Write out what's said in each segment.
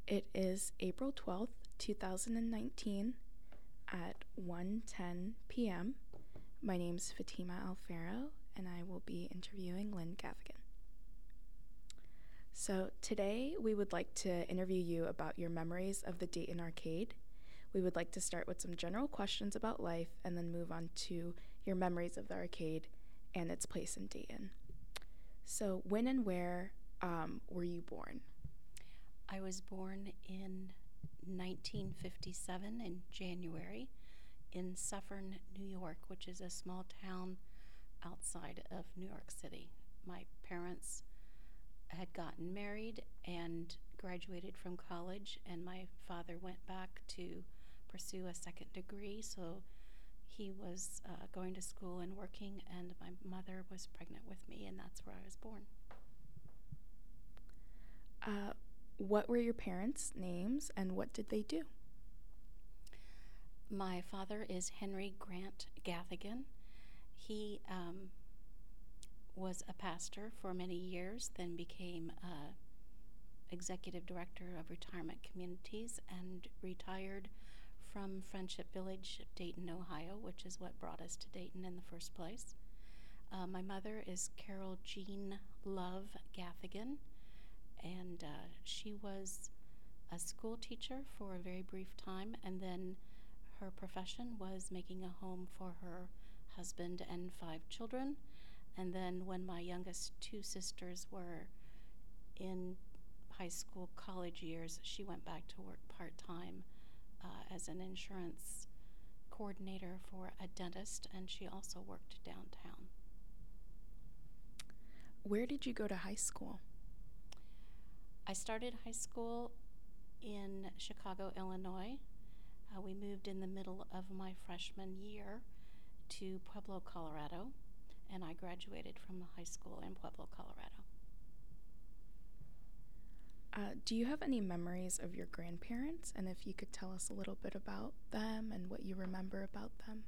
It is April 12th, 2019 at 1:10 p.m. My name is Fatima Alfaro, and I will be interviewing Lynn Gaffigan. So today we would like to interview you about your memories of the Dayton Arcade. We would like to start with some general questions about life and then move on to your memories of the arcade and its place in Dayton. So when and where were you born? I was born in 1957 in January in Suffern, New York, which is a small town outside of New York City. My parents had gotten married and graduated from college, and my father went back to pursue a second degree, so he was going to school and working, and my mother was pregnant with me, and that's where I was born. What were your parents' names and what did they do? My father is Henry Grant Gaffigan. He was a pastor for many years, then became executive director of retirement communities and retired from Friendship Village, Dayton, Ohio, which is what brought us to Dayton in the first place. My mother is Carol Jean Love Gaffigan, and she was a school teacher for a very brief time, and then her profession was making a home for her husband and 5 children. And then when my youngest 2 sisters were in high school, college years, she went back to work part-time as an insurance coordinator for a dentist, and she also worked downtown. Where did you go to high school? I started high school in Chicago, Illinois. We moved in the middle of my freshman year to Pueblo, Colorado, and I graduated from high school in Pueblo, Colorado. Do you have any memories of your grandparents? And if you could tell us a little bit about them and what you remember about them.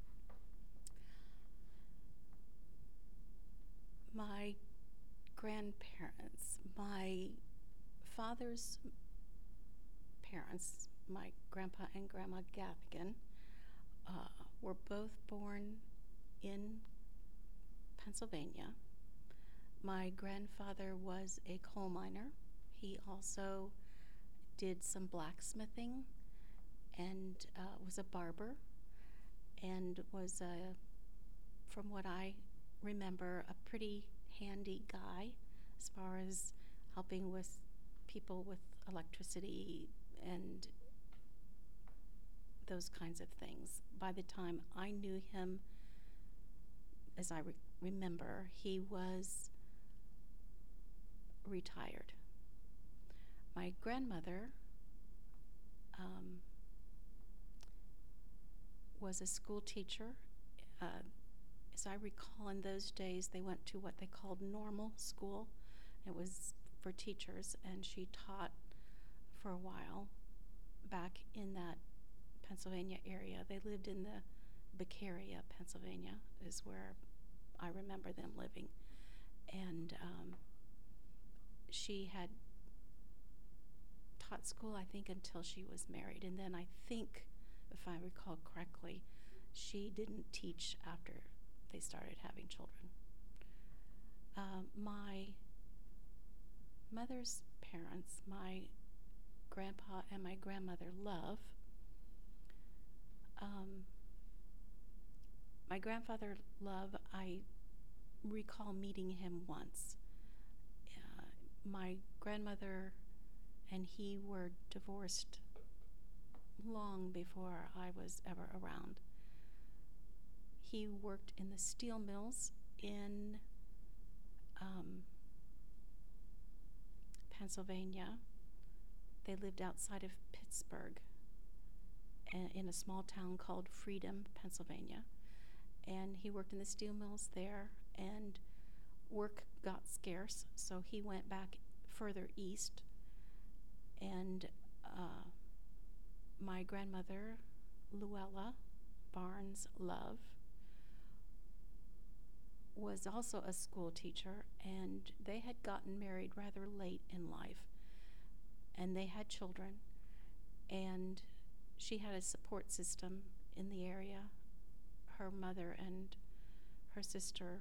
My grandparents, my father's parents, my grandpa and grandma Gaffigan, were both born in Pennsylvania. My grandfather was a coal miner. He also did some blacksmithing and was a barber and was, from what I remember, a pretty handy guy as far as helping with people with electricity and those kinds of things. By the time I knew him, as I remember, he was retired. My grandmother was a school teacher. As I recall, in those days, they went to what they called normal school. It was for teachers, and she taught for a while back in that Pennsylvania area. They lived in the Beccaria, Pennsylvania, is where I remember them living. And she had taught school, I think, until she was married. And then I think, if I recall correctly, she didn't teach after they started having children. My mother's parents, my grandpa and my grandmother Love, my grandfather Love, I recall meeting him once. My grandmother and he were divorced long before I was ever around. He worked in the steel mills in Pennsylvania. They lived outside of Pittsburgh in a small town called Freedom, Pennsylvania. And he worked in the steel mills there, and work got scarce, so he went back further east. And my grandmother, Luella Barnes Love, was also a school teacher, and they had gotten married rather late in life. and they had children, and she had a support system in the area. Her mother and her sister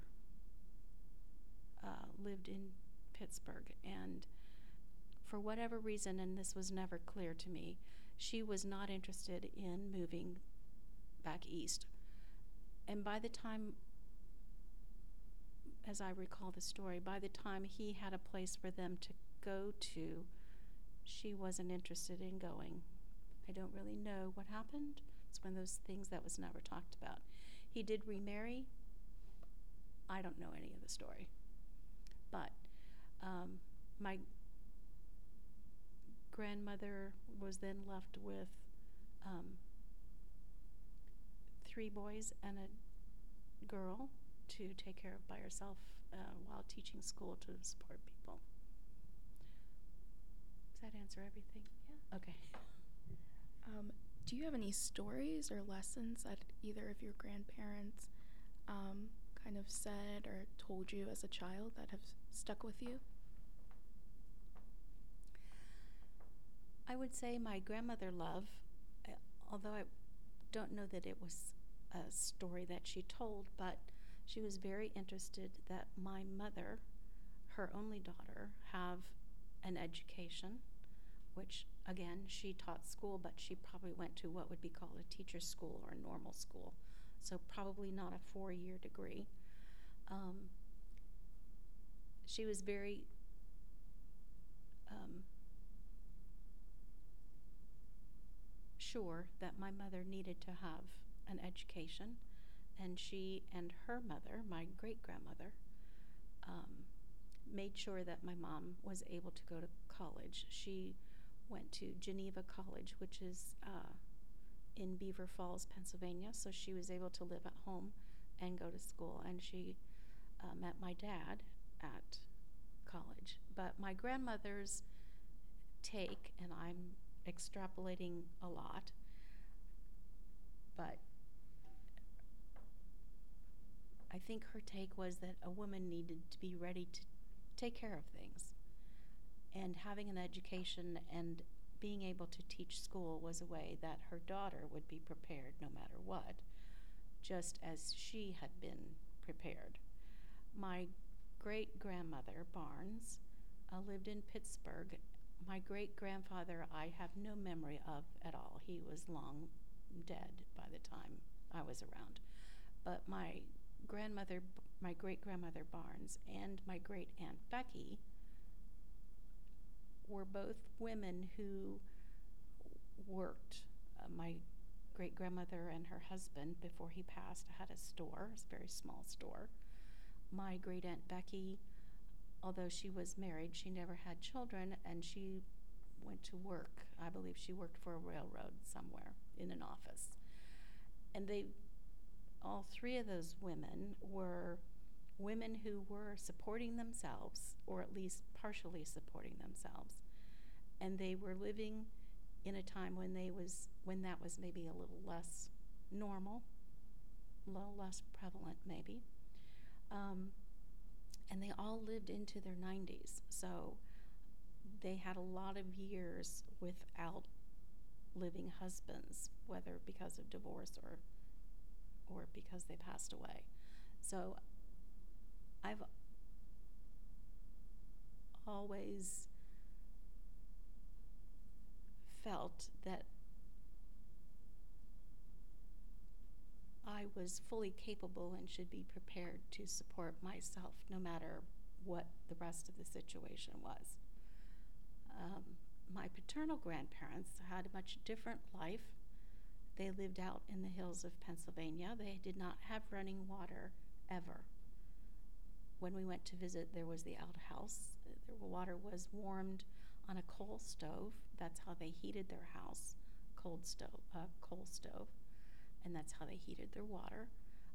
lived in Pittsburgh, and for whatever reason, and this was never clear to me, she was not interested in moving back east. And by the time, as I recall the story, by the time he had a place for them to go to, she wasn't interested in going. I don't really know what happened. It's one of those things that was never talked about. He did remarry. I don't know any of the story. But my grandmother was then left with 3 boys and a girl to take care of by herself while teaching school to support people. Does that answer everything? Yeah. Okay. Do you have any stories or lessons that either of your grandparents kind of said or told you as a child that have stuck with you? I would say my grandmother Love, although I don't know that it was a story that she told, but she was very interested that my mother, her only daughter, have an education, which again, she taught school, but she probably went to what would be called a teacher's school or a normal school, so probably not a 4-year degree. She was very sure that my mother needed to have an education, and she and her mother, my great-grandmother, made sure that my mom was able to go to college. She went to Geneva College, which is in Beaver Falls, Pennsylvania, so she was able to live at home and go to school, and she met my dad at college. But my grandmother's take, and I'm extrapolating a lot, but I think her take was that a woman needed to be ready to take care of things. And having an education and being able to teach school was a way that her daughter would be prepared no matter what, just as she had been prepared. My great-grandmother, Barnes, lived in Pittsburgh. My great-grandfather I have no memory of at all. He was long dead by the time I was around. But my great-grandmother Barnes and my great-aunt Becky were both women who worked. My great-grandmother and her husband, before he passed, had a store, a very small store. My great-aunt Becky, although she was married, she never had children, and she went to work. I believe she worked for a railroad somewhere in an office. And all 3 of those women were women who were supporting themselves, or at least partially supporting themselves. And they were living in a time when that was maybe a little less normal, a little less prevalent maybe. And they all lived into their 90s. So they had a lot of years without living husbands, whether because of divorce or because they passed away. So I've always felt that I was fully capable and should be prepared to support myself no matter what the rest of the situation was. My paternal grandparents had a much different life. They lived out in the hills of Pennsylvania. They did not have running water ever. When we went to visit, there was the outhouse. The water was warmed on a coal stove. That's how they heated their house, coal stove, and that's how they heated their water.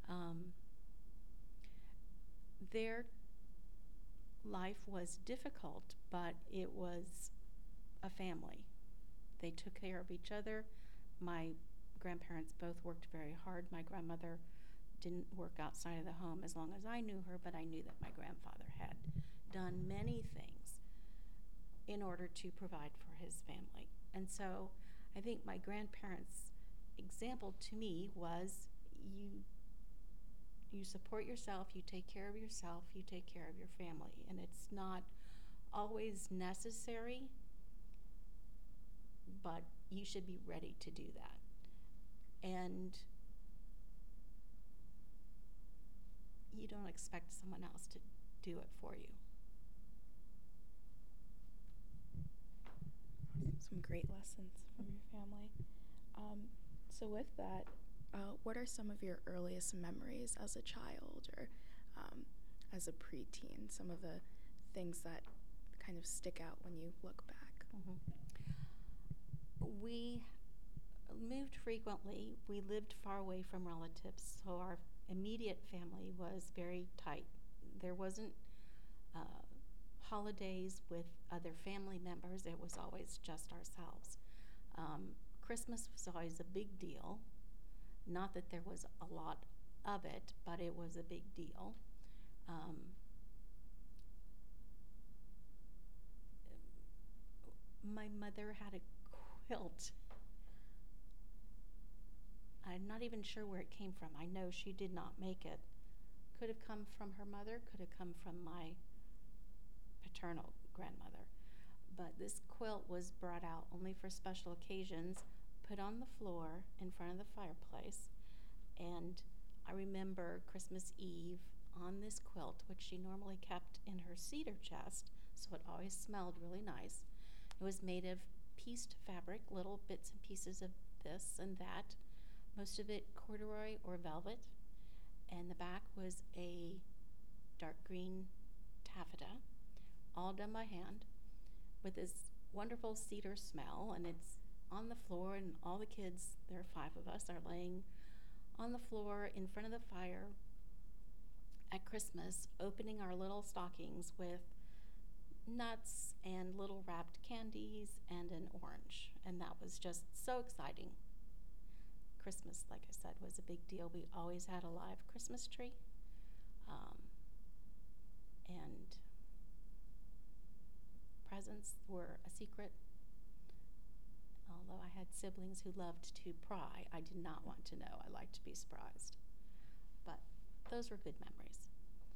Their life was difficult, but it was a family. They took care of each other. My grandparents both worked very hard. My grandmother didn't work outside of the home as long as I knew her, but I knew that my grandfather had done many things in order to provide for his family. And so I think my grandparents' example to me was you support yourself, you take care of yourself, you take care of your family. And it's not always necessary, but you should be ready to do that. And you don't expect someone else to do it for you. Some great lessons from your family. So with that, what are some of your earliest memories as a child or as a preteen? Some of the things that kind of stick out when you look back. Mm-hmm. We moved frequently. We lived far away from relatives, so our immediate family was very tight. There wasn't holidays with other family members. It was always just ourselves. Christmas was always a big deal. Not that there was a lot of it, but it was a big deal. My mother had a quilt. I'm not even sure where it came from. I know she did not make it. Could have come from her mother, could have come from my paternal grandmother. But this quilt was brought out only for special occasions, put on the floor in front of the fireplace. And I remember Christmas Eve on this quilt, which she normally kept in her cedar chest, so it always smelled really nice. It was made of pieced fabric, little bits and pieces of this and that, most of it corduroy or velvet, and the back was a dark green taffeta, all done by hand, with this wonderful cedar smell. And it's on the floor, and all the kids, there are 5 of us, are laying on the floor in front of the fire at Christmas, opening our little stockings with nuts and little wrapped candies and an orange. And that was just so exciting. Christmas, like I said, was a big deal. We always had a live Christmas tree. And presents were a secret. Although I had siblings who loved to pry, I did not want to know. I liked to be surprised. But those were good memories.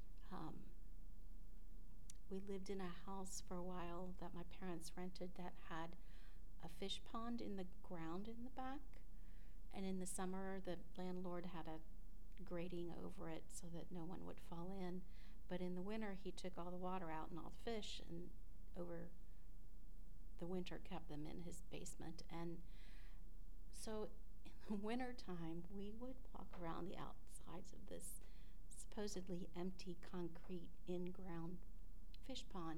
We lived in a house for a while that my parents rented that had a fish pond in the ground in the back. And in the summer, the landlord had a grating over it so that no one would fall in. But in the winter, he took all the water out and all the fish, and over the winter kept them in his basement. And so in the winter time, we would walk around the outsides of this supposedly empty concrete in-ground fish pond.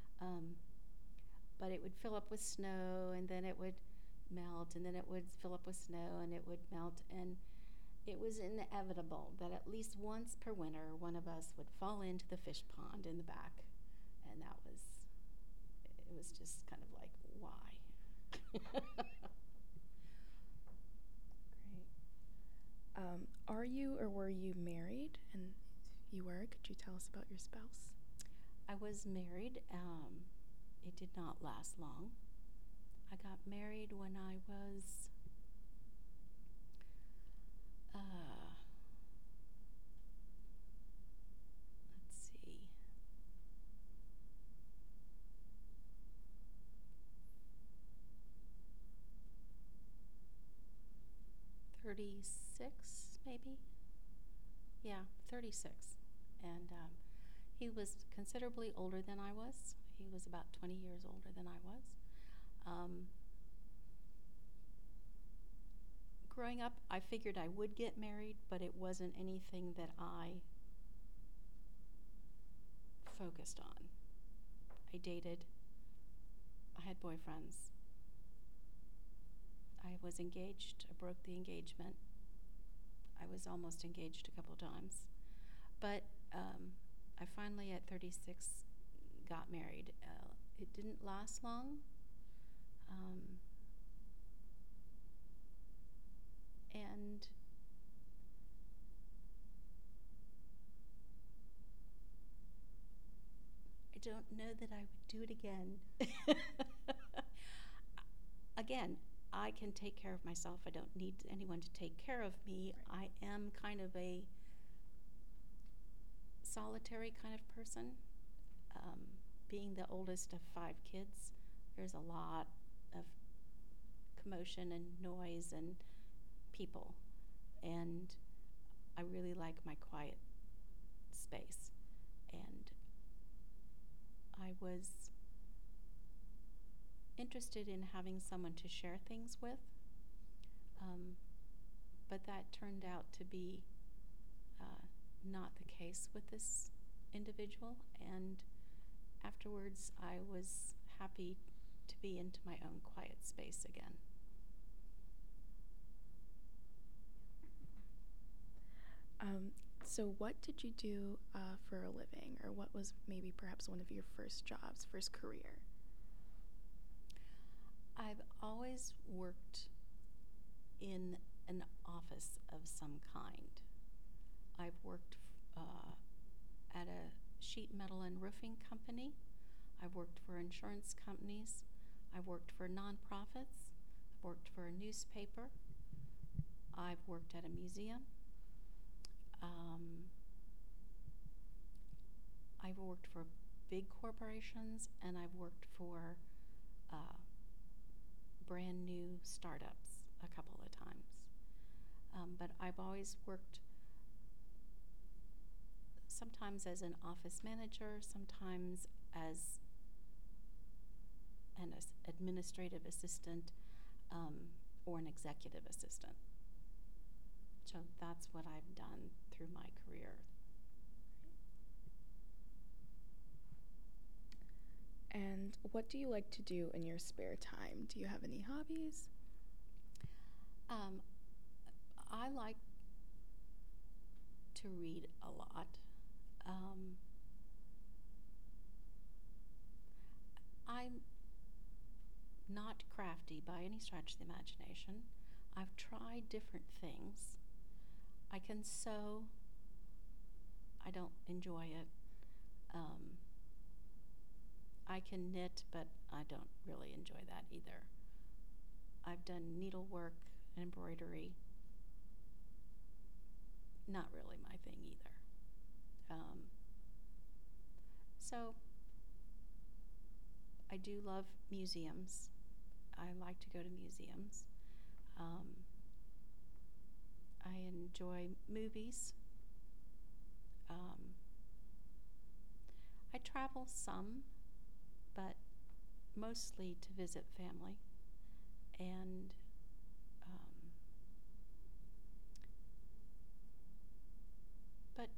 But it would fill up with snow, and then it would melt, and then it would fill up with snow, and it would melt. And it was inevitable that at least once per winter, one of us would fall into the fish pond in the back. And it was just kind of like, why? Great. Are you or were you married? And if you were, could you tell us about your spouse? I was married. It did not last long. I got married when I was let's see, 36 maybe. Yeah, 36. And he was considerably older than I was. He was about 20 years older than I was. Growing up, I figured I would get married, but it wasn't anything that I focused on. I dated. I had boyfriends. I was engaged. I broke the engagement. I was almost engaged a couple of times. But I finally, at 36, got married. It didn't last long. And I don't know that I would do it again. Again, I can take care of myself. I don't need anyone to take care of me. Right. I am kind of a solitary kind of person. Being the oldest of 5 kids, there's a lot of commotion and noise and people. And I really like my quiet space. And I was interested in having someone to share things with, but that turned out to be not the case with this individual, and afterwards I was happy to be into my own quiet space again. So what did you do for a living, or what was maybe perhaps one of your first jobs, first career? I've always worked in an office of some kind. I've worked at a sheet metal and roofing company. I've worked for insurance companies. I've worked for nonprofits. I've worked for a newspaper. I've worked at a museum. I've worked for big corporations, and I've worked for brand new startups a couple of times. But I've always worked sometimes as an office manager, sometimes as an administrative assistant, or an executive assistant. So that's what I've done through my career. And what do you like to do in your spare time? Do you have any hobbies? I like to read a lot. I'm not crafty by any stretch of the imagination. I've tried different things. I can sew. I don't enjoy it. I can knit, but I don't really enjoy that either. I've done needlework and embroidery. Not really my thing either. So I do love museums. I like to go to museums. I enjoy movies. I travel some, but mostly to visit family. And but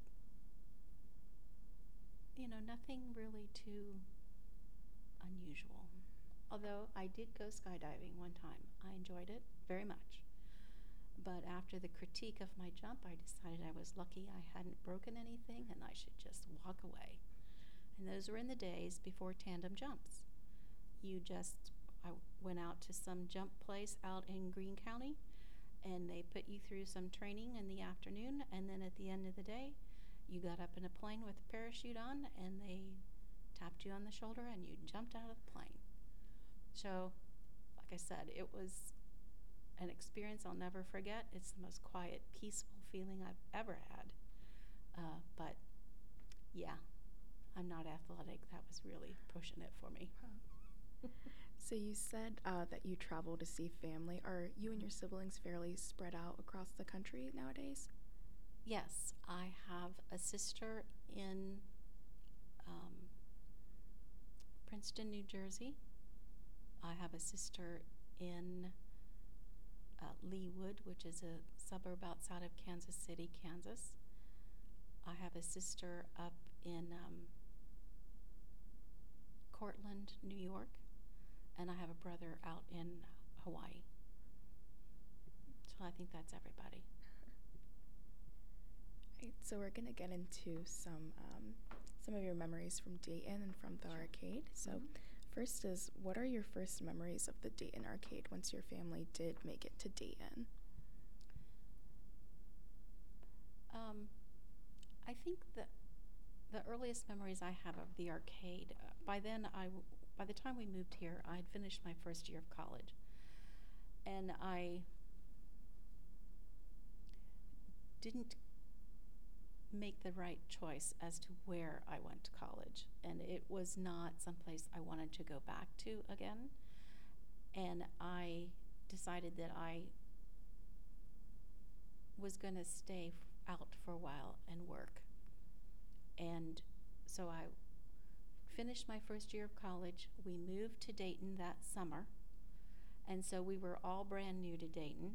nothing really too unusual. Although I did go skydiving one time. I enjoyed it very much. But after the critique of my jump, I decided I was lucky I hadn't broken anything and I should just walk away. And those were in the days before tandem jumps. I went out to some jump place out in Greene County, and they put you through some training in the afternoon, and then at the end of the day, you got up in a plane with a parachute on, and they tapped you on the shoulder, and you jumped out of the plane. So, like I said, it was an experience I'll never forget. It's the most quiet, peaceful feeling I've ever had. But, yeah, I'm not athletic. That was really pushing it for me. So you said that you travel to see family. Are you and your siblings fairly spread out across the country nowadays? Yes, I have a sister in Princeton, New Jersey. I have a sister in Leawood, which is a suburb outside of Kansas City, Kansas. I have a sister up in Cortland, New York, and I have a brother out in Hawaii. So I think that's everybody. Right, so we're gonna get into some of your memories from Dayton and from the arcade. So first is, what are your first memories of the Dayton arcade once your family did make it to Dayton? I think that The earliest memories I have of the arcade, by the time we moved here, I had finished my first year of college. And I didn't make the right choice as to where I went to college. And it was not someplace I wanted to go back to again. And I decided that I was going to stay out for a while and work. And so I finished my first year of college. We moved to Dayton that summer. And so we were all brand new to Dayton.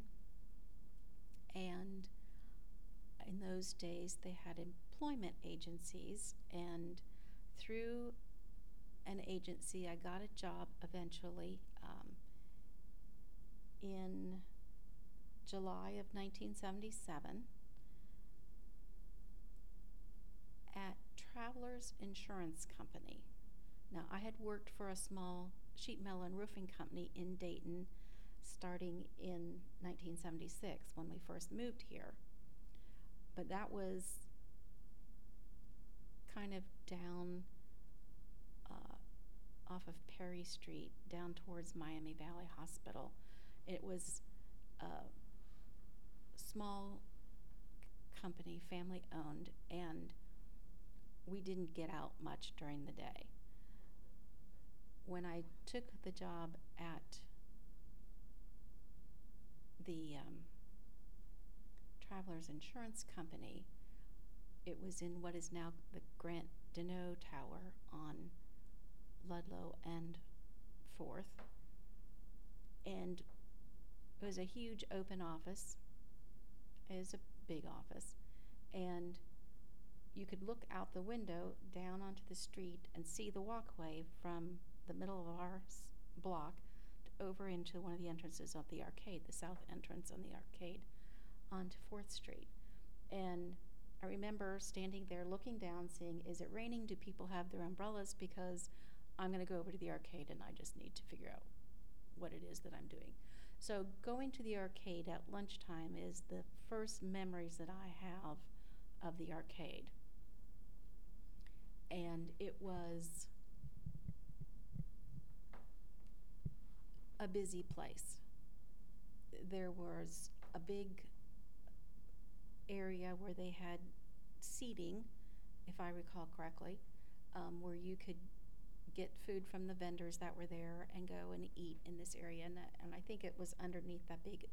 And in those days, they had employment agencies. And through an agency, I got a job eventually in July of 1977 at Travelers Insurance Company. Now, I had worked for a small sheet metal and roofing company in Dayton starting in 1976 when we first moved here. But that was kind of down off of Perry Street, down towards Miami Valley Hospital. It was a small company, family owned, and we didn't get out much during the day. When I took the job at the Travelers Insurance Company, it was in what is now the Grant Deneau Tower on Ludlow and 4th. And it was a huge open office. It was a big office. And you could look out the window down onto the street and see the walkway from the middle of our block over into one of the entrances of the arcade, the south entrance on the arcade, onto 4th Street. And I remember standing there looking down, saying, is it raining? Do people have their umbrellas? Because I'm going to go over to the arcade and I just need to figure out what it is that I'm doing. So going to the arcade at lunchtime is the first memories that I have of the arcade. And it was a busy place. There was a big area where they had seating, if I recall correctly, where you could get food from the vendors that were there and go and eat in this area. And I think it was underneath that big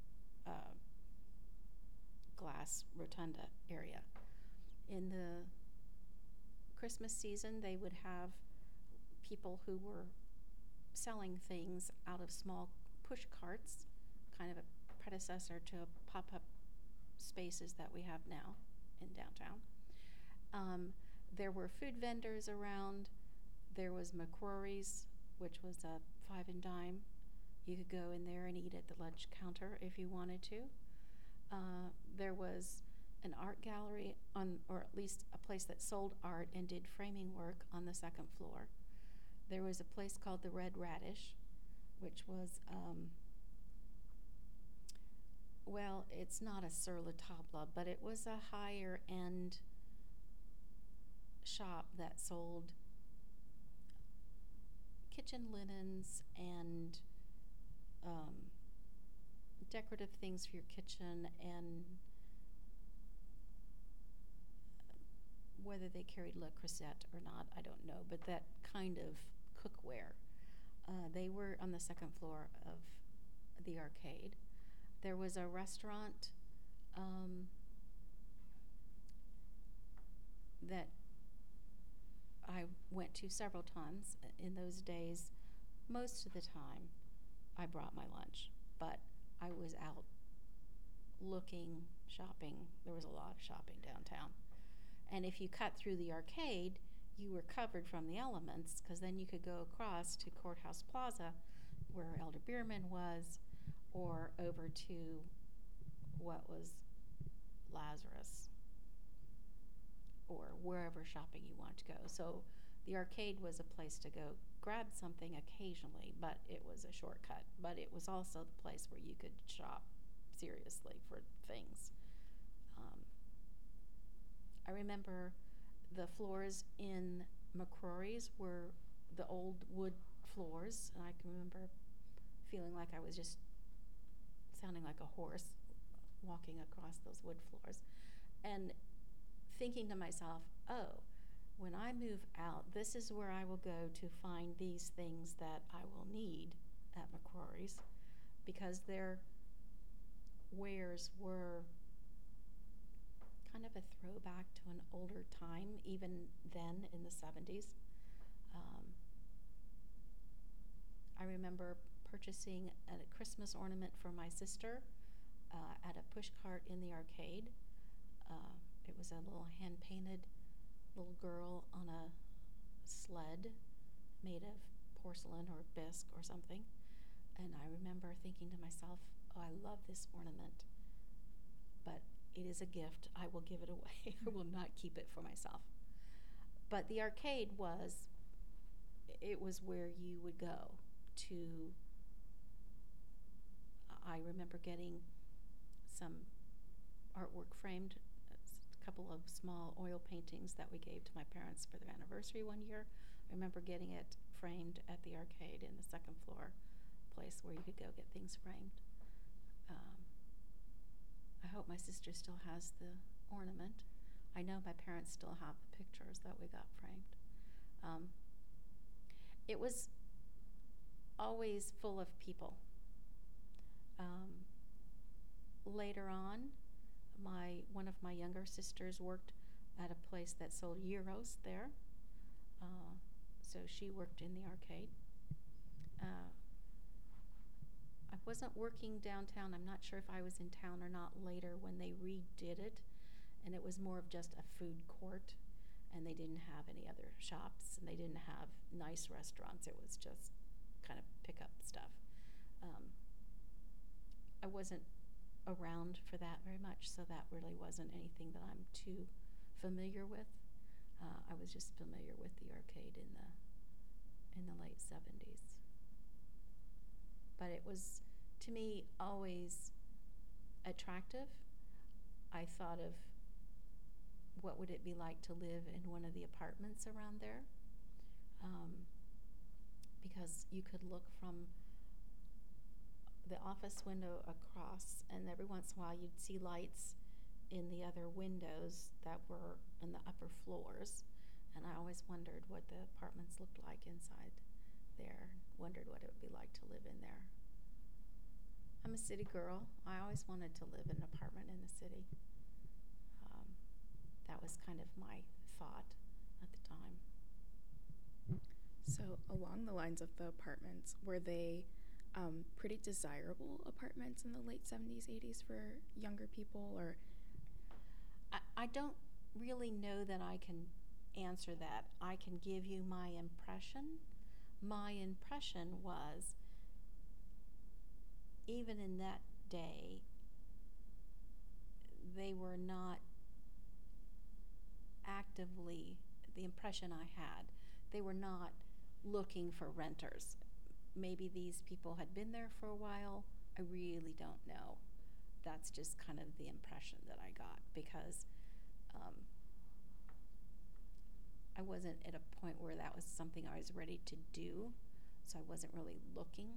glass rotunda area. In the Christmas season, they would have people who were selling things out of small push carts, kind of a predecessor to pop-up spaces that we have now in downtown. There were food vendors around. There was McCrory's, which was a 5 and dime. You could go in there and eat at the lunch counter if you wanted to. There was an art gallery or at least a place that sold art and did framing work on the 2nd floor. There was a place called the Red Radish, which was, well, it's not a Sur La Table, but it was a higher end shop that sold kitchen linens and decorative things for your kitchen, and whether they carried Le Creuset or not, I don't know, but that kind of cookware. They were on the 2nd floor of the arcade. There was a restaurant that I went to several times in those days. Most of the time, I brought my lunch, but I was out looking, shopping. There was a lot of shopping downtown. And if you cut through the arcade, you were covered from the elements, because then you could go across to Courthouse Plaza, where Elder Bierman was, or over to what was Lazarus, or wherever shopping you want to go. So the arcade was a place to go grab something occasionally, but it was a shortcut. But it was also the place where you could shop seriously for things. I remember the floors in McCrory's were the old wood floors, and I can remember feeling like I was just sounding like a horse walking across those wood floors, and thinking to myself, oh, when I move out, this is where I will go to find these things that I will need at McCrory's, because their wares were kind of a throwback to an older time, even then in the 70s. I remember purchasing a Christmas ornament for my sister at a push cart in the arcade. It was a little hand-painted little girl on a sled made of porcelain or bisque or something. And I remember thinking to myself, oh, I love this ornament, but it is a gift. I will give it away. I will not keep it for myself. But the arcade was where you would go to. I remember getting some artwork framed, a couple of small oil paintings that we gave to my parents for their anniversary one year. I remember getting it framed at the arcade in the second floor place where you could go get things framed. I hope my sister still has the ornament. I know my parents still have the pictures that we got framed. It was always full of people. Later on, one of my younger sisters worked at a place that sold gyros there. So she worked in the arcade. I wasn't working downtown. I'm not sure if I was in town or not later when they redid it, and it was more of just a food court, and they didn't have any other shops, and they didn't have nice restaurants. It was just kind of pick up stuff. I wasn't around for that very much, so that really wasn't anything that I'm too familiar with. I was just familiar with the arcade in the late 70s. But it was, to me, always attractive. I thought of what would it be like to live in one of the apartments around there, because you could look from the office window across, and every once in a while you'd see lights in the other windows that were in the upper floors, and I always wondered what the apartments looked like inside there, wondered what it would be like to live in there. I'm a city girl. I always wanted to live in an apartment in the city. That was kind of my thought at the time. So along the lines of the apartments, were they pretty desirable apartments in the late 70s, 80s for younger people, or? I don't really know that I can answer that. I can give you my impression. My impression was, even in that day, they were not actively, the impression I had, they were not looking for renters. Maybe these people had been there for a while. I really don't know. That's just kind of the impression that I got, because I wasn't at a point where that was something I was ready to do, so I wasn't really looking.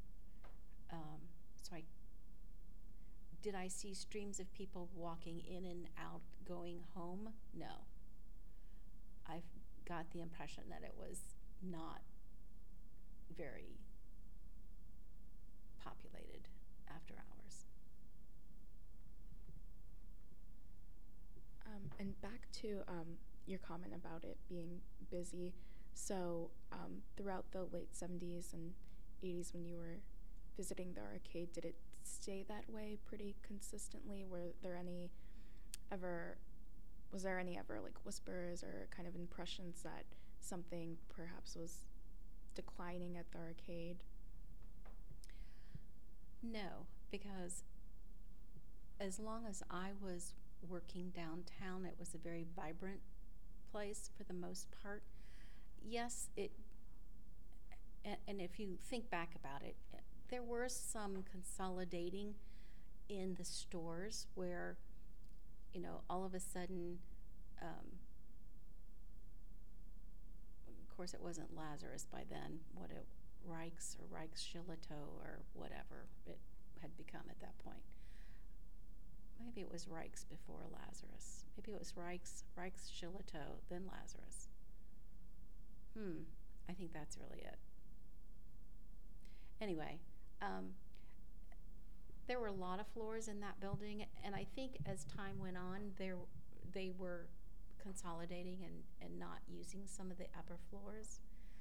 Did I see streams of people walking in and out, going home? No. I got the impression that it was not very populated after hours. And back to your comment about it being busy. So throughout the late 70s and 80s, when you were visiting the arcade, did it stay that way pretty consistently? Was there any ever like whispers or kind of impressions that something perhaps was declining at the arcade? No, because as long as I was working downtown, it was a very vibrant place for the most part. Yes, and if you think back about it, there were some consolidating in the stores where, all of a sudden course, it wasn't Lazarus by then, Reichs or Reichsschilito or whatever it had become at that point. Maybe it was Reichs before Lazarus. Maybe it was Reichsschilito, then Lazarus. I think that's really it. Anyway, there were a lot of floors in that building, and I think as time went on, they were consolidating and not using some of the upper floors.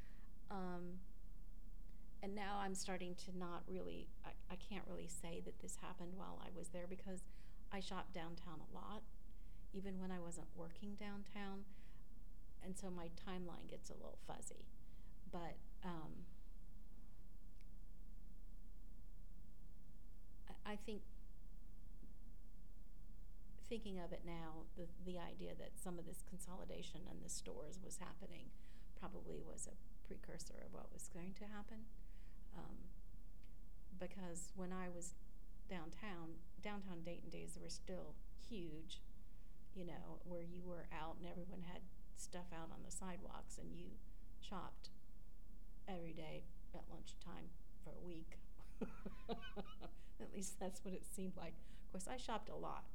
And now I'm starting to not really, I can't really say that this happened while I was there, because I shopped downtown a lot, even when I wasn't working downtown, and so my timeline gets a little fuzzy. But I think, thinking of it now, the idea that some of this consolidation in the stores was happening probably was a precursor of what was going to happen. Because when I was downtown Dayton days were still huge, you know, where you were out and everyone had stuff out on the sidewalks and you shopped every day at lunchtime for a week. At least that's what it seemed like. Of course, I shopped a lot.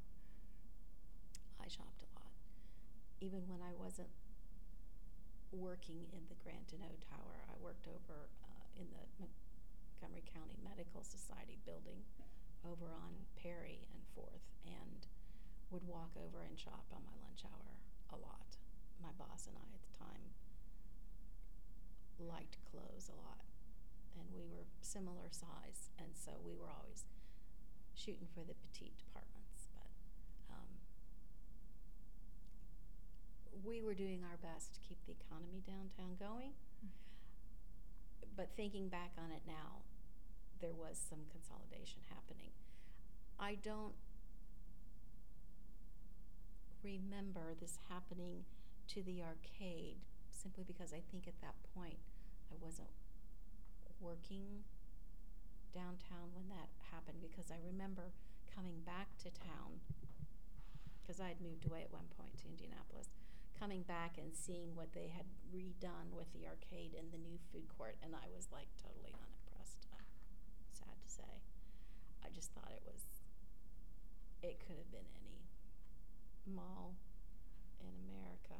Even when I wasn't working in the Grant & O Tower, I worked over in the Montgomery County Medical Society building over on Perry and 4th, and would walk over and shop on my lunch hour a lot. My boss and I at the time liked clothes a lot, and we were similar size, and so we were always shooting for the petite departments. But we were doing our best to keep the economy downtown going. But thinking back on it now, there was some consolidation happening. I don't remember this happening to the arcade, simply because I think at that point I wasn't working downtown when that happened, because I remember coming back to town, because I had moved away at one point to Indianapolis, coming back and seeing what they had redone with the arcade and the new food court, and I was like totally unimpressed. Sad to say. I just thought it could have been any mall in America,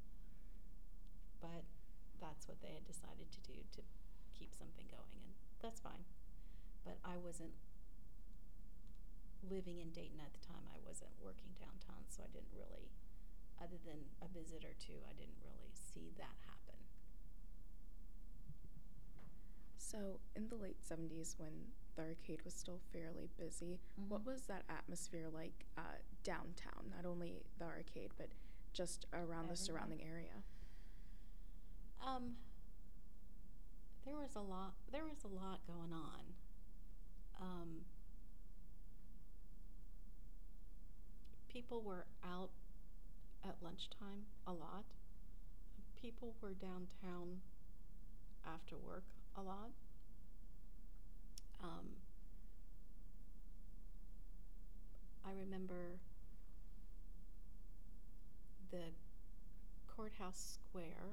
but that's what they had decided to do to keep something going, and that's fine. But I wasn't living in Dayton at the time. I wasn't working downtown, so I didn't really, other than a visit or two, I didn't really see that happen. So in the late 70s, when the arcade was still fairly busy, what was that atmosphere like downtown? Not only the arcade, but just around the surrounding area? There was a lot going on. People were out at lunchtime a lot. People were downtown after work a lot. I remember the courthouse square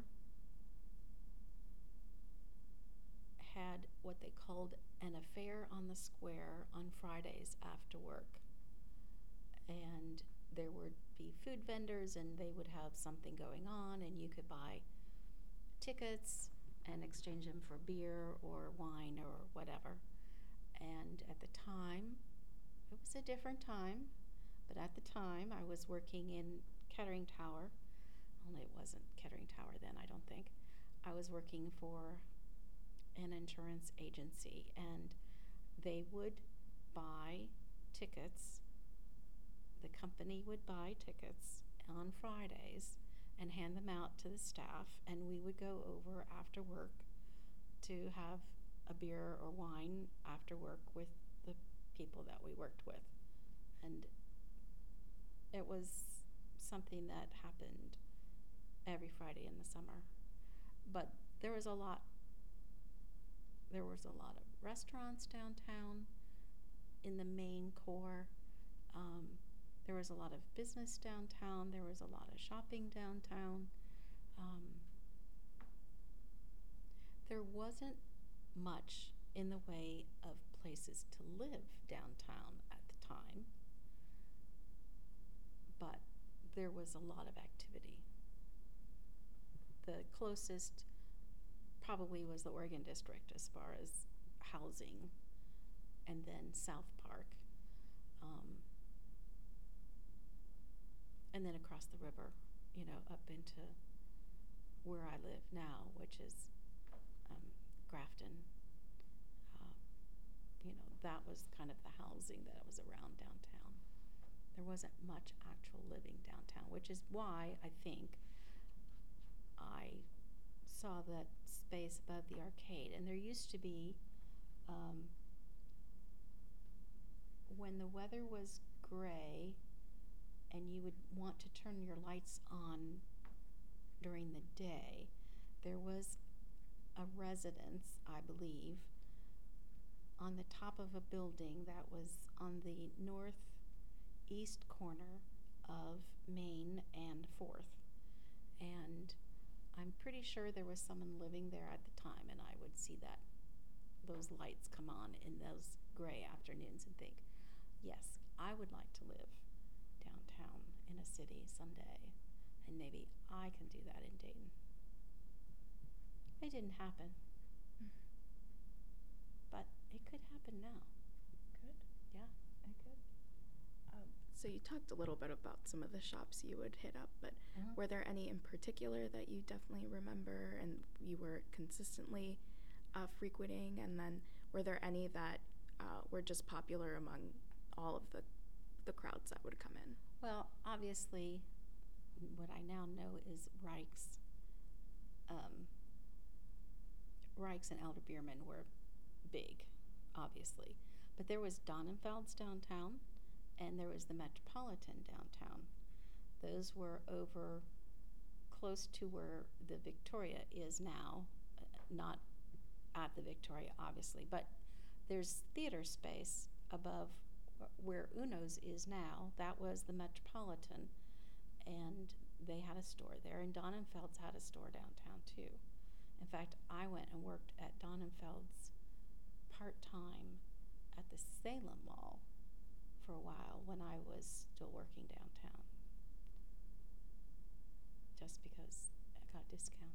had what they called an affair on the square on Fridays after work. And there would be food vendors, and they would have something going on, and you could buy tickets and exchange them for beer or wine or whatever. And at the time, it was a different time, but at the time I was working in Kettering Tower. Only it wasn't Kettering Tower then, I don't think. I was working for an insurance agency, and they would buy tickets. The company would buy tickets on Fridays and hand them out to the staff, and we would go over after work to have a beer or wine after work with the people that we worked with. And it was something that happened every Friday in the summer. But there was a lot of restaurants downtown in the main core. There was a lot of business downtown. There was a lot of shopping downtown. There wasn't much in the way of places to live downtown at the time, but there was a lot of activity. The closest probably was the Oregon District as far as housing, and then South Park, and then across the river, up into where I live now, which is Grafton. That was kind of the housing that was around downtown. There wasn't much actual living downtown, which is why I think I saw that space above the arcade. And there used to be, when the weather was gray and you would want to turn your lights on during the day, there was a residence, I believe, on the top of a building that was on the northeast corner of Main and 4th. And I'm pretty sure there was someone living there at the time, and I would see those lights come on in those gray afternoons and think, yes, I would like to live downtown in a city someday, and maybe I can do that in Dayton. It didn't happen. But it could happen now. Good. Yeah. It could. So you talked a little bit about some of the shops you would hit up, but were there any in particular that you definitely remember and you were consistently frequenting? And then were there any that were just popular among all of the crowds that would come in? Well, obviously, what I now know is Reich's. Reich's and Elder Beerman were big, obviously. But there was Donenfeld's downtown, and there was the Metropolitan downtown. Those were over close to where the Victoria is now, not at the Victoria, obviously, but there's theater space above where Uno's is now. That was the Metropolitan, and they had a store there, and Donenfeld's had a store downtown too. In fact, I went and worked at Donenfeld's part-time at the Salem Mall for a while when I was still working downtown, just because I got a discount.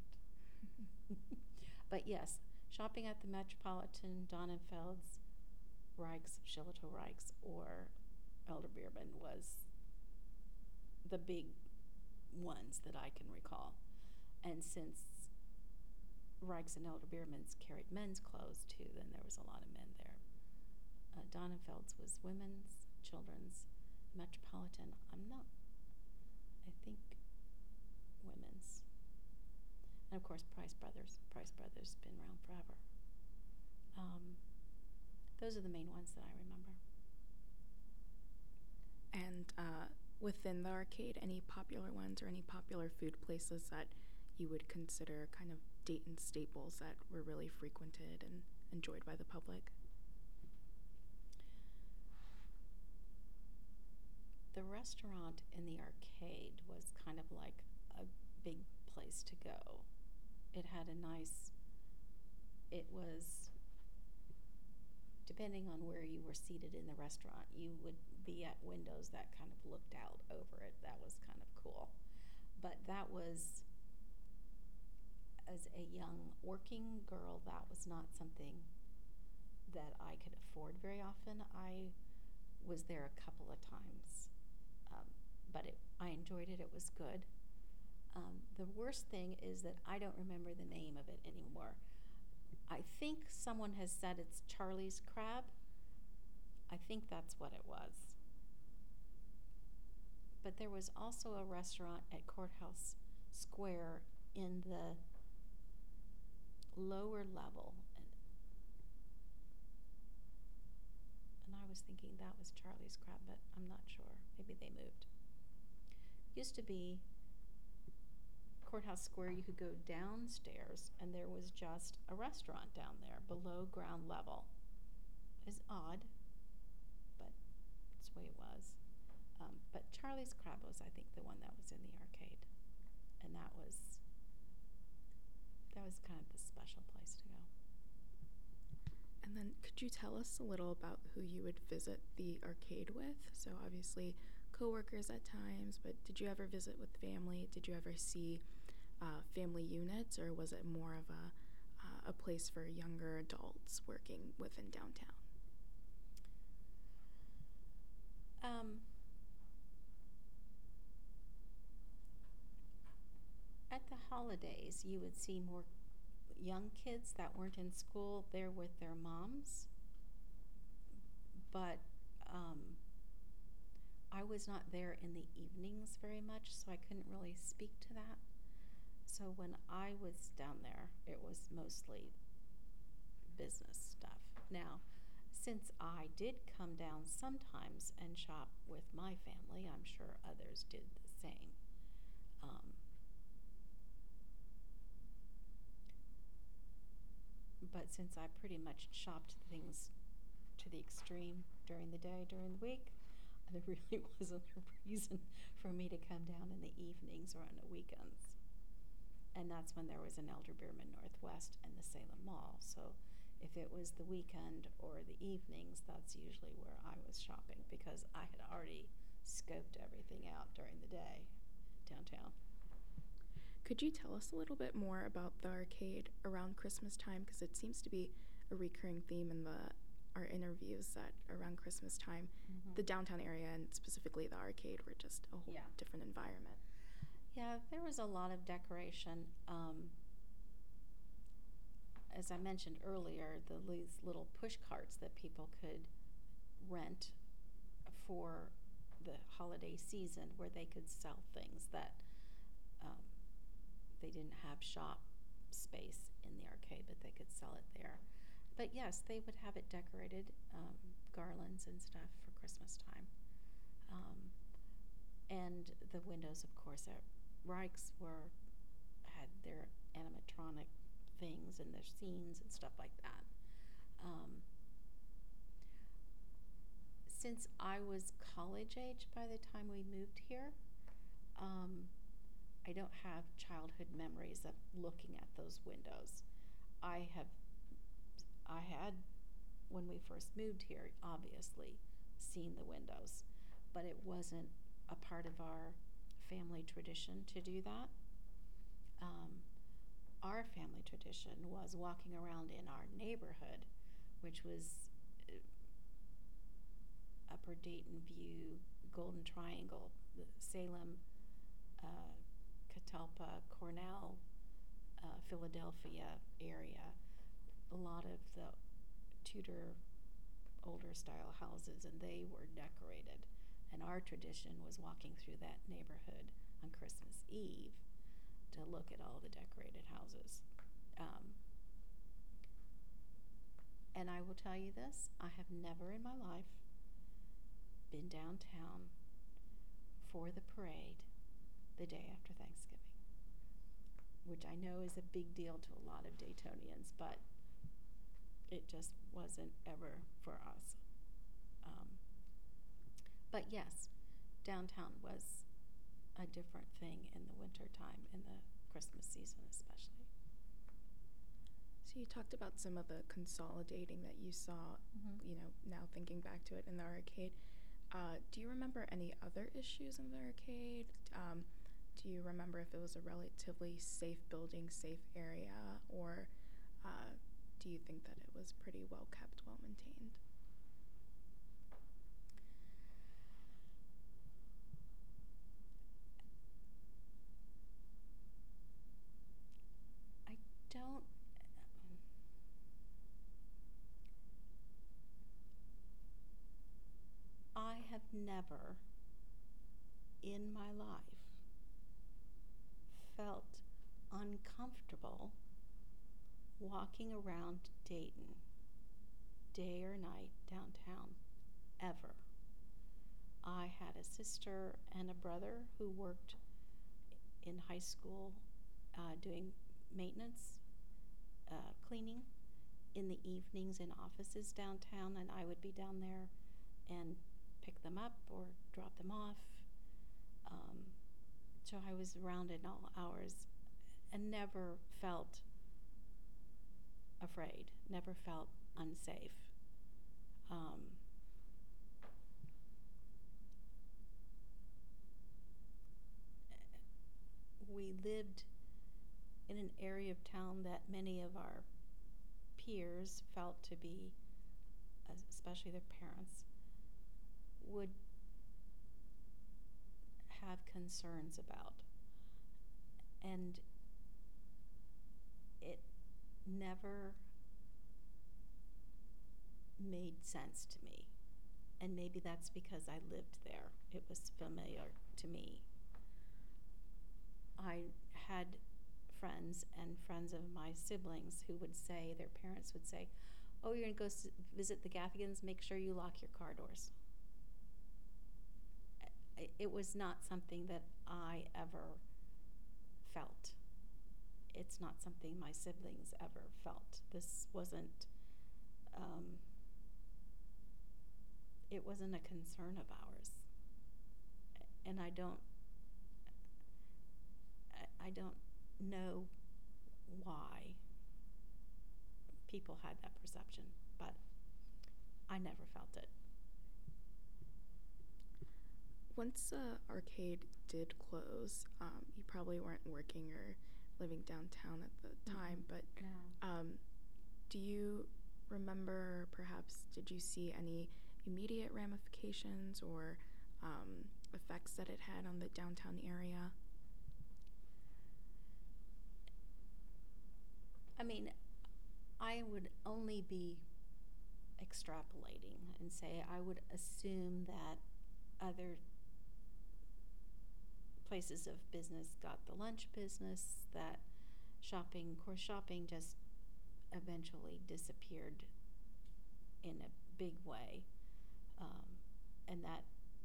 But yes, shopping at the Metropolitan, Donenfeld's, Reich's, Shillito Reich's, or Elder Beerman was the big ones that I can recall. And since Reich's and Elder Beerman's carried men's clothes too, then there was a lot of men there. Donenfeld's was women's, children's. Metropolitan, I think women's. And of course, Price Brothers. Price Brothers been around forever. Those are the main ones that I remember. And within the arcade, any popular ones or any popular food places that you would consider kind of Dayton staples that were really frequented and enjoyed by the public? The restaurant in the arcade was kind of like a big place to go. It had it was, depending on where you were seated in the restaurant, you would be at windows that kind of looked out over it. That was kind of cool. But that was, as a young working girl, that was not something that I could afford very often. I was there a couple of times, but I enjoyed it. It was good. The worst thing is that I don't remember the name of it anymore. I think someone has said it's Charlie's Crab. I think that's what it was. But there was also a restaurant at Courthouse Square in the lower level, and I was thinking that was Charlie's Crab, but I'm not sure. Maybe they moved. Used to be Courthouse Square, you could go downstairs and there was just a restaurant down there below ground level. It's odd, but it's the way it was. But Charlie's Crab was, I think, the one that was in the arcade, and that that was kind of the special place to go. And then could you tell us a little about who you would visit the arcade with? So obviously coworkers at times, but did you ever visit with family? Did you ever see family units, or was it more of a place for younger adults working within downtown? At the holidays, you would see more young kids that weren't in school there with their moms, but I was not there in the evenings very much, so I couldn't really speak to that. So when I was down there, it was mostly business stuff. Now, since I did come down sometimes and shop with my family, I'm sure others did the same. But since I pretty much shopped things to the extreme during the day, during the week, there really wasn't a reason for me to come down in the evenings or on the weekends. And that's when there was an Elder Beerman Northwest and the Salem Mall. So if it was the weekend or the evenings, that's usually where I was shopping, because I had already scoped everything out during the day downtown. Could you tell us a little bit more about the arcade around Christmas time? Because it seems to be a recurring theme in our interviews that around Christmas time, the downtown area and specifically the arcade were just a whole different environment. Yeah, there was a lot of decoration. As I mentioned earlier, these little push carts that people could rent for the holiday season, where they could sell things that they didn't have shop space in the arcade, but they could sell it there. But yes, they would have it decorated, garlands and stuff for Christmas time. And the windows, of course, at Reich's had their animatronic things and their scenes and stuff like that. Since I was college age by the time we moved here, I don't have childhood memories of looking at those windows. I had, when we first moved here, obviously seen the windows, but it wasn't a part of our family tradition to do that. Our family tradition was walking around in our neighborhood, which was Upper Dayton View, Golden Triangle, the Salem, Catalpa, Cornell, Philadelphia area. A lot of the Tudor older style houses, and they were decorated. And our tradition was walking through that neighborhood on Christmas Eve to look at all the decorated houses. And I will tell you this, I have never in my life been downtown for the parade the day after Thanksgiving, which I know is a big deal to a lot of Daytonians, but it just wasn't ever for us. But yes, downtown was a different thing in the winter time, in the Christmas season especially. So you talked about some of the consolidating that you saw, now thinking back to it in the arcade. Do you remember any other issues in the arcade? Do you remember if it was a relatively safe building, safe area, or do you think that it was pretty well kept, well maintained? I have never in my life felt uncomfortable walking around Dayton, day or night, downtown, ever. I had a sister and a brother who worked in high school doing maintenance, cleaning in the evenings in offices downtown, and I would be down there and pick them up or drop them off. So I was around in all hours and never felt afraid, never felt unsafe. We lived in an area of town that many of our peers felt to be, especially their parents, would have concerns about. And it never made sense to me. And maybe that's because I lived there. It was familiar to me. I had friends and friends of my siblings who would say, their parents would say, "Oh, you're going to go visit the Gathigans, make sure you lock your car doors." It was not something that I ever felt. It's not something my siblings ever felt. This wasn't, it wasn't a concern of ours. And I don't know why people had that perception, but I never felt it. Once the arcade did close, you probably weren't working or living downtown at the time, but No. Do you remember, perhaps, did you see any immediate ramifications or effects that it had on the downtown area? I mean, I would only be extrapolating and say I would assume that other places of business got the lunch business, that shopping just eventually disappeared in a big way, and that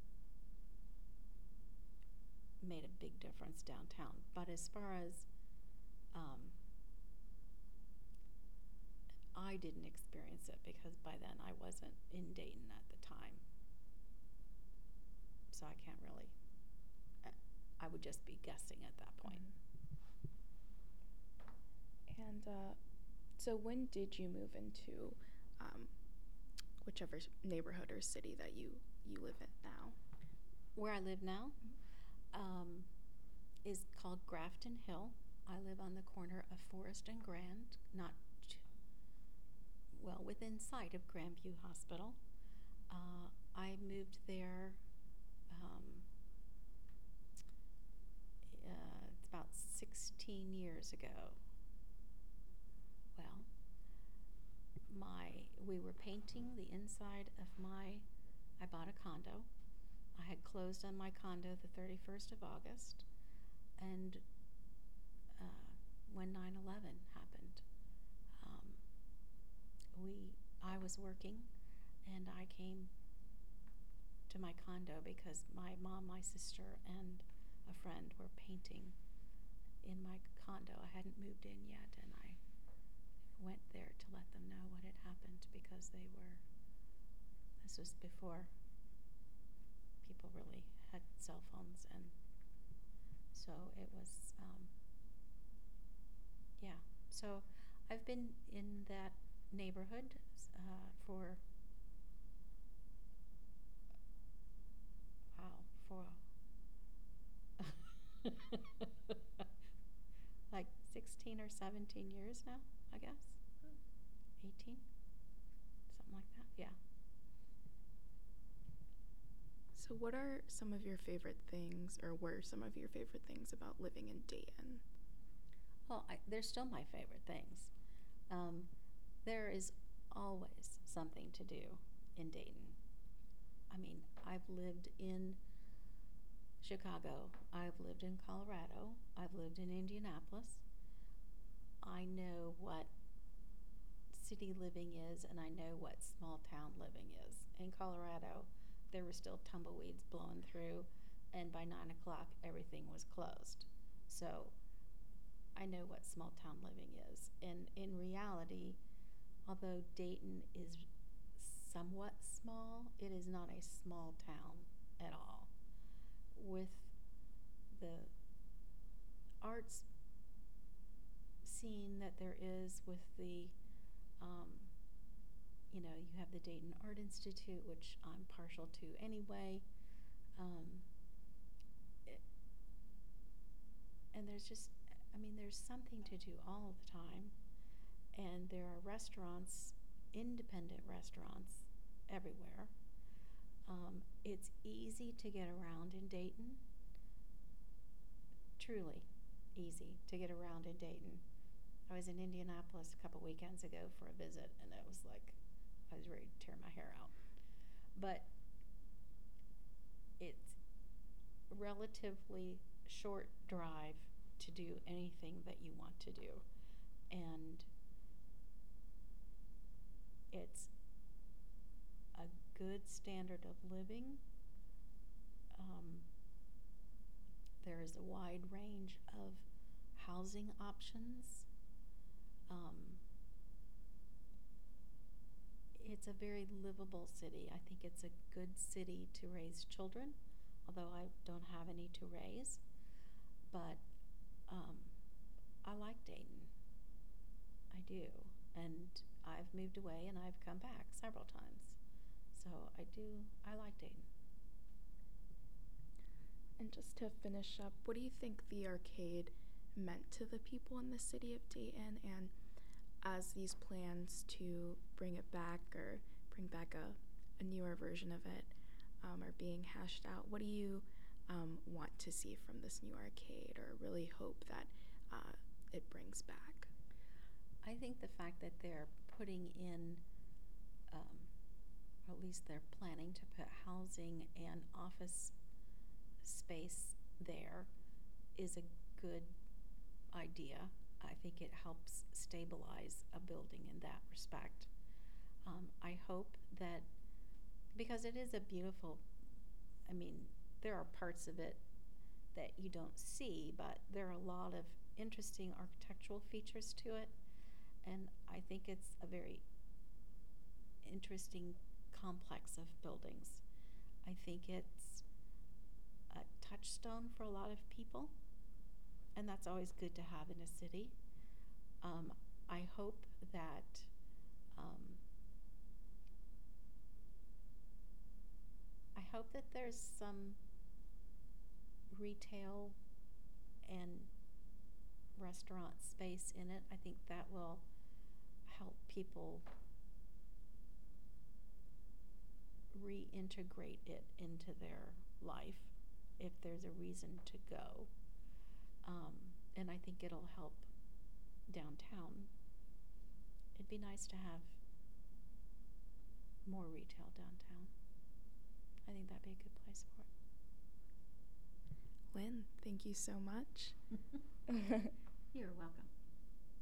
made a big difference downtown. But as far as I didn't experience it because by then I wasn't in Dayton at the time, so I can't really, I would just be guessing at that point. And so when did you move into whichever neighborhood or city that you live in now? Where I live now is called Grafton Hill. I live on the corner of Forest and Grand, within sight of Grandview Hospital. I moved there, it's about 16 years ago. Well, we were painting the inside of I bought a condo. I had closed on my condo the 31st of August, and when 9/11 happened, I was working, and I came to my condo because my mom, my sister, and a friend were painting in my condo. I hadn't moved in yet, and I went there to let them know what had happened because this was before people really had cell phones, and so it was, so I've been in that neighborhood for like 16 or 17 years now, I guess. 18, something like that. Yeah. So what are some of your favorite things, or were some of your favorite things about living in Dayton? Well, they're still my favorite things. There is always something to do in Dayton. I mean, I've lived in Chicago, I've lived in Colorado, I've lived in Indianapolis. I know what city living is, and I know what small town living is. In Colorado, there were still tumbleweeds blowing through, and by 9 o'clock, everything was closed. So I know what small town living is. And in reality, although Dayton is somewhat small, it is not a small town at all. With the arts scene that there is, with the Um, you know, you have the Dayton Art Institute, which I'm partial to anyway. It, and there's just, I mean, there's something to do all the time. And there are restaurants, independent restaurants, everywhere. It's easy to get around in Dayton. Truly easy to get around in Dayton. I was in Indianapolis a couple weekends ago for a visit, and it was like I was ready to tear my hair out. But it's a relatively short drive to do anything that you want to do. And it's a good standard of living. There is a wide range of housing options. It's a very livable city. I think it's a good city to raise children, although I don't have any to raise. But I like Dayton. I do. And I've moved away and I've come back several times. So I like Dayton. And just to finish up, what do you think the arcade meant to the people in the city of Dayton? And as these plans to bring it back or bring back a newer version of it are being hashed out, what do you want to see from this new arcade, or really hope that it brings back? I think the fact that they're putting in, or at least they're planning to put housing and office space there is a good idea. I think it helps stabilize a building in that respect. I hope that, because it is a beautiful, I mean, there are parts of it that you don't see, but there are a lot of interesting architectural features to it, and I think it's a very interesting complex of buildings. I think it's a touchstone for a lot of people, and that's always good to have in a city. I hope that there's some retail and restaurant space in it. I think that will help people reintegrate it into their life if there's a reason to go. And I think it'll help downtown. It'd be nice to have more retail downtown. I think that'd be a good place for it. Lynn, thank you so much. You're welcome.